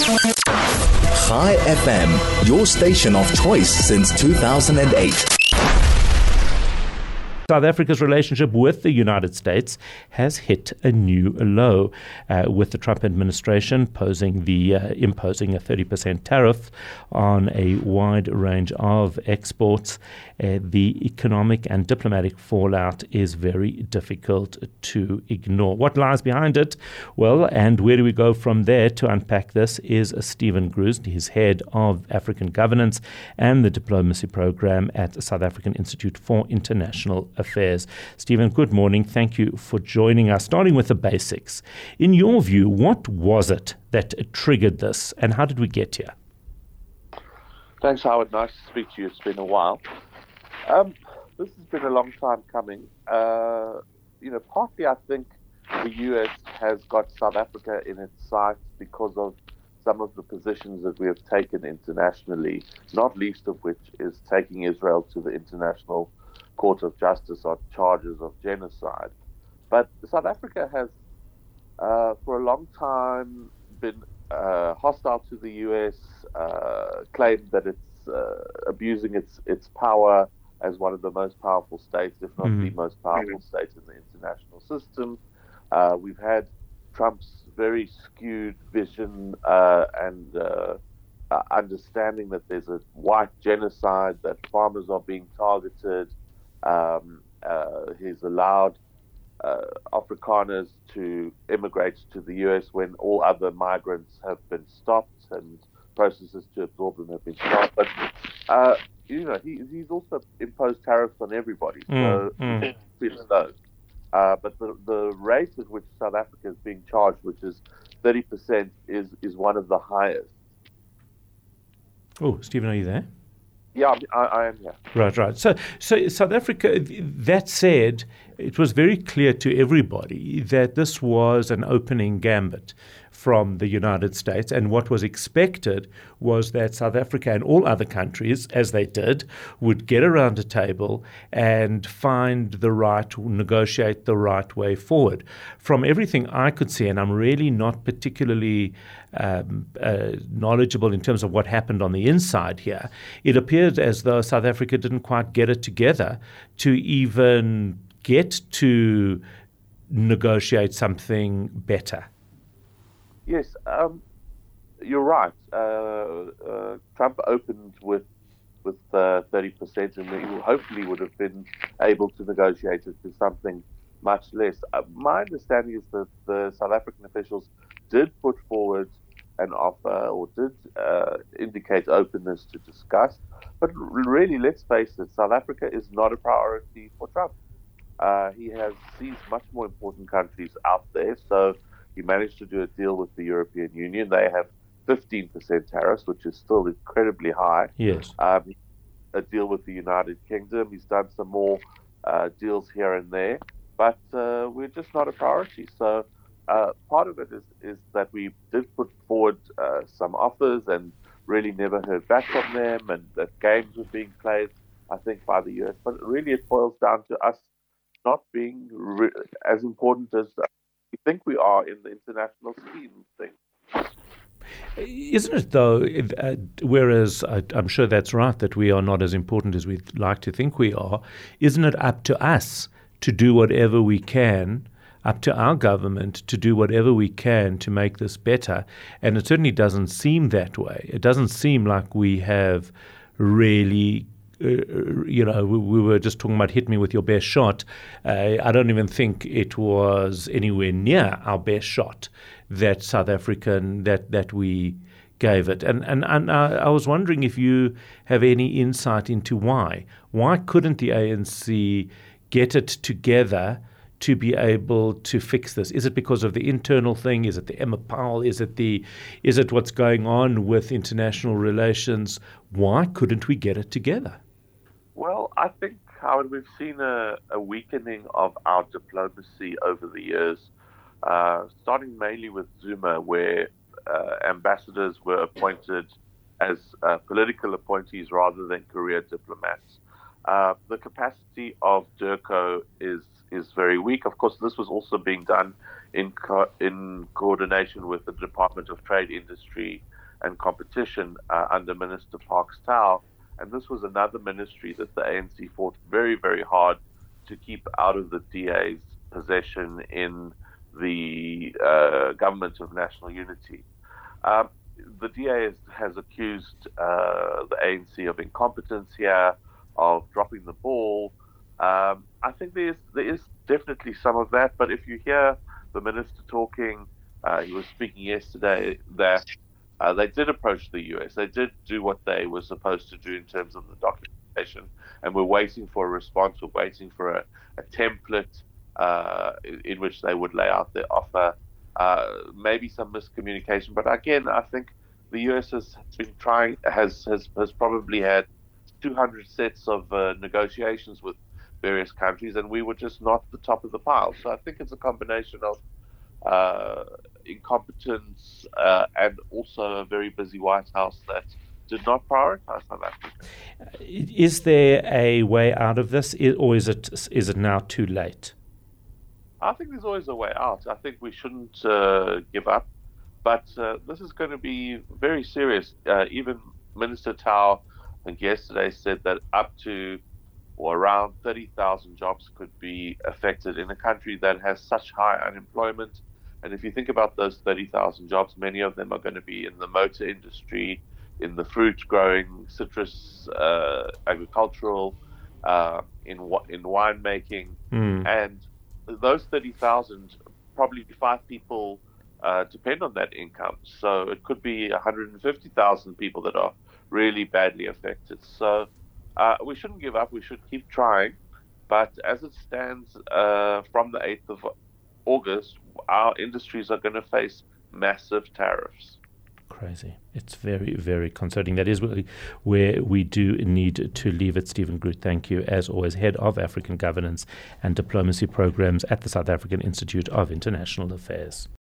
Chai FM, your station of choice since 2008. South Africa's relationship with the United States has hit a new low, with the Trump administration imposing a 30% tariff on a wide range of exports. The economic and diplomatic fallout is very difficult to ignore. What lies behind it? Well, and where do we go from there? To unpack this is Stephen Groost. He's head of African governance and the diplomacy program at South African Institute for International Affairs. Stephen, good morning. Thank you for joining us. Starting with the basics. In your view, what was it that triggered this, and how did we get here? Thanks, Howard. Nice to speak to you. It's been a while. This has been a long time coming. Partly I think the U.S. has got South Africa in its sights because of some of the positions that we have taken internationally, not least of which is taking Israel to the International Court of Justice on charges of genocide. But South Africa has, for a long time, been hostile to the U.S., claimed that it's abusing its power as one of the most powerful states, if not the most powerful state in the international system. We've had Trump's very skewed vision and understanding that there's a white genocide, that farmers are being targeted. He's allowed Afrikaners to immigrate to the U.S. when all other migrants have been stopped and processes to absorb them have been stopped. But he's also imposed tariffs on everybody, so it's low. But the rate at which South Africa is being charged, which is 30%, is one of the highest. Oh, Stephen, are you there? Yeah, I am here. Right. So South Africa, that said, it was very clear to everybody that this was an opening gambit from the United States, and what was expected was that South Africa and all other countries, as they did, would get around a table and negotiate the right way forward. From everything I could see, and I'm really not particularly knowledgeable in terms of what happened on the inside here, it appeared as though South Africa didn't quite get it together to even get to negotiate something better. Yes, you're right. Trump opened with 30%, and he hopefully would have been able to negotiate it to something much less. My understanding is that the South African officials did put forward an offer or did indicate openness to discuss. But really, let's face it, South Africa is not a priority for Trump. He has seized much more important countries out there, so he managed to do a deal with the European Union. They have 15% tariffs, which is still incredibly high. Yes. A deal with the United Kingdom. He's done some more deals here and there, but we're just not a priority. So part of it is that we did put forward some offers and really never heard back from them, and that games were being played, I think, by the US. But really it boils down to us not being as important as we think we are in the international scheme of things. Isn't it, though, whereas I'm sure that's right, that we are not as important as we'd like to think we are, isn't it up to us to do whatever we can, up to our government to do whatever we can to make this better? And it certainly doesn't seem that way. It doesn't seem like we have really we were just talking about hit me with your best shot. I don't even think it was anywhere near our best shot that South African that we gave it. And I was wondering if you have any insight into why. Why couldn't the ANC get it together to be able to fix this? Is it because of the internal thing? Is it the Emma Powell? Is it what's going on with international relations? Why couldn't we get it together? Well, I think, Howard, we've seen a weakening of our diplomacy over the years, starting mainly with Zuma, where ambassadors were appointed as political appointees rather than career diplomats. The capacity of DIRCO is very weak. Of course, this was also being done in coordination with the Department of Trade, Industry and Competition under Minister Parks Tau. And this was another ministry that the ANC fought very, very hard to keep out of the DA's possession in the Government of National Unity. The DA has accused the ANC of incompetence here, of dropping the ball. I think there is definitely some of that, but if you hear the minister talking, he was speaking yesterday that they did approach the US. They did do what they were supposed to do in terms of the documentation, and we're waiting for a response. We're waiting for a template in which they would lay out their offer. Maybe some miscommunication, but again, I think the US has been trying, has probably had 200 sets of negotiations with various countries, and we were just not the top of the pile. So I think it's a combination of incompetence and also a very busy White House that did not prioritize South Africa. Is there a way out of this, or is it now too late? I think there's always a way out. I think we shouldn't give up, but this is going to be very serious. Even Minister Tau, I think yesterday, said that up to or around 30,000 jobs could be affected in a country that has such high unemployment. And if you think about those 30,000 jobs, many of them are going to be in the motor industry, in the fruit growing, citrus, agricultural, in winemaking. And those 30,000, probably 5 people depend on that income. So it could be 150,000 people that are really badly affected. So we shouldn't give up. We should keep trying. But as it stands, from the 8th of August, our industries are going to face massive tariffs. Crazy. It's very, very concerning. That is where we do need to leave it. Stephen Groot, thank you, as always, Head of African Governance and Diplomacy Programs at the South African Institute of International Affairs.